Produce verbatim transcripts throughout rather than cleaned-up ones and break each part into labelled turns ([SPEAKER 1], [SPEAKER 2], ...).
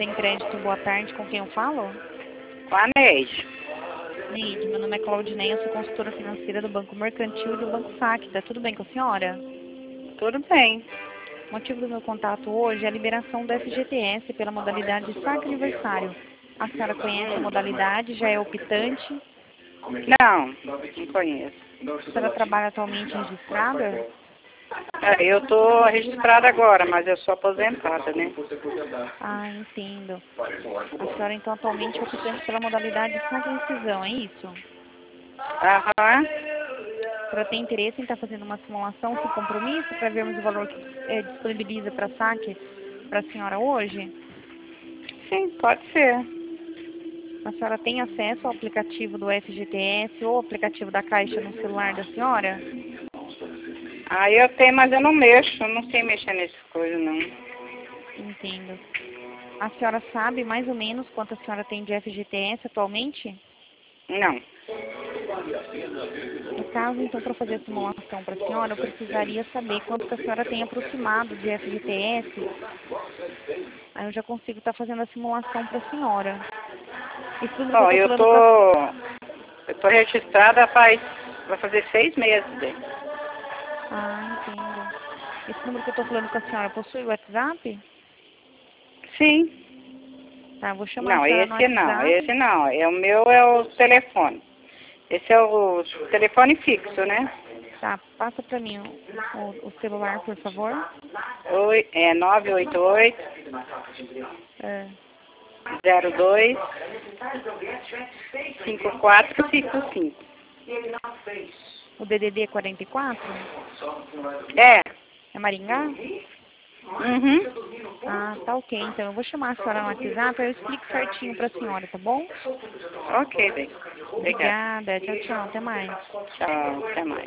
[SPEAKER 1] Tem Crédito, boa tarde, com quem eu falo?
[SPEAKER 2] Com a Neide.
[SPEAKER 1] Neide, meu nome é Claudineia, eu sou consultora financeira do Banco Mercantil e do Banco Sac. Tá tudo bem com a senhora?
[SPEAKER 2] Tudo bem.
[SPEAKER 1] O motivo do meu contato hoje é a liberação do F G T S pela modalidade Saque Aniversário. A senhora conhece a modalidade, já é optante?
[SPEAKER 2] Não, não conheço.
[SPEAKER 1] A senhora trabalha atualmente registrada?
[SPEAKER 2] É, eu estou registrada agora, mas eu sou aposentada, né?
[SPEAKER 1] Ah, entendo. A senhora então atualmente é optante pela modalidade Saque Incisão, é isso?
[SPEAKER 2] Aham.
[SPEAKER 1] A senhora tem interesse em estar fazendo uma simulação sem compromisso para vermos o valor que é, disponibiliza para saque para a senhora hoje?
[SPEAKER 2] Sim, pode ser.
[SPEAKER 1] A senhora tem acesso ao aplicativo do F G T S ou ao aplicativo da Caixa no celular da senhora?
[SPEAKER 2] Ah, eu tenho, mas eu não mexo. Eu não sei mexer nessas coisas, não.
[SPEAKER 1] Entendo. A senhora sabe mais ou menos quanto a senhora tem de F G T S atualmente?
[SPEAKER 2] Não.
[SPEAKER 1] No caso, então, para fazer a simulação para a senhora, eu precisaria saber quanto que a senhora tem aproximado de F G T S. Aí eu já consigo estar fazendo a simulação para a senhora. Esse número que
[SPEAKER 2] Ó,
[SPEAKER 1] eu
[SPEAKER 2] eu
[SPEAKER 1] estou falando para...
[SPEAKER 2] tô... Eu tô registrada faz... Vai fazer seis meses. Né?
[SPEAKER 1] Ah, entendo. Esse número que eu estou falando com a senhora possui o WhatsApp?
[SPEAKER 2] Sim.
[SPEAKER 1] Tá, eu vou chamar a
[SPEAKER 2] Não,
[SPEAKER 1] senhora no
[SPEAKER 2] esse não.
[SPEAKER 1] WhatsApp.
[SPEAKER 2] Esse não. É, o meu é o telefone. Esse é o telefone fixo, né?
[SPEAKER 1] Tá, passa para mim o, o, o celular, por favor.
[SPEAKER 2] Oi, é nove oito oito,
[SPEAKER 1] É,
[SPEAKER 2] zero dois, cinco quatro cinco cinco.
[SPEAKER 1] o D D D é quarenta e quatro?
[SPEAKER 2] É.
[SPEAKER 1] É Maringá?
[SPEAKER 2] Uhum.
[SPEAKER 1] Ah, tá ok. Então eu vou chamar a senhora no WhatsApp e eu explico certinho para a senhora, tá bom?
[SPEAKER 2] Ok, bem. Obrigada.
[SPEAKER 1] Obrigada. Tchau, tchau. Até mais.
[SPEAKER 2] Tchau, até mais.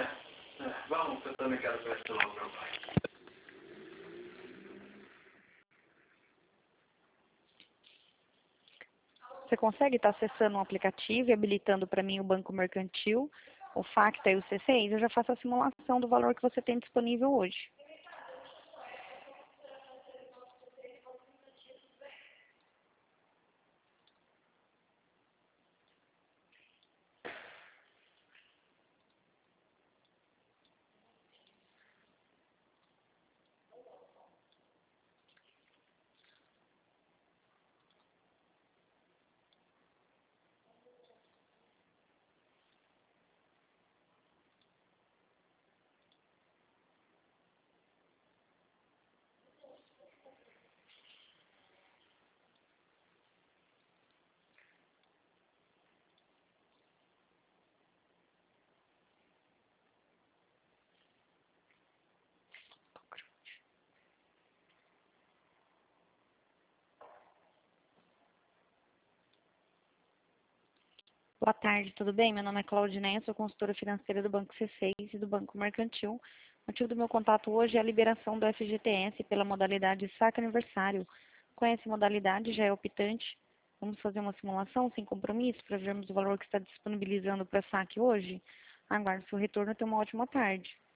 [SPEAKER 1] Você consegue estar acessando o aplicativo e habilitando para mim o Banco Mercantil, o Facta e o C seis? Eu já faço a simulação do valor que você tem disponível hoje. Boa tarde, tudo bem? Meu nome é Claudineia, sou consultora financeira do Banco C seis e do Banco Mercantil. O motivo do meu contato hoje é a liberação do F G T S pela modalidade Saque Aniversário. Conhece a modalidade? Já é optante? Vamos fazer uma simulação sem compromisso para vermos o valor que está disponibilizando para saque hoje? Aguardo seu retorno e tenha uma ótima tarde.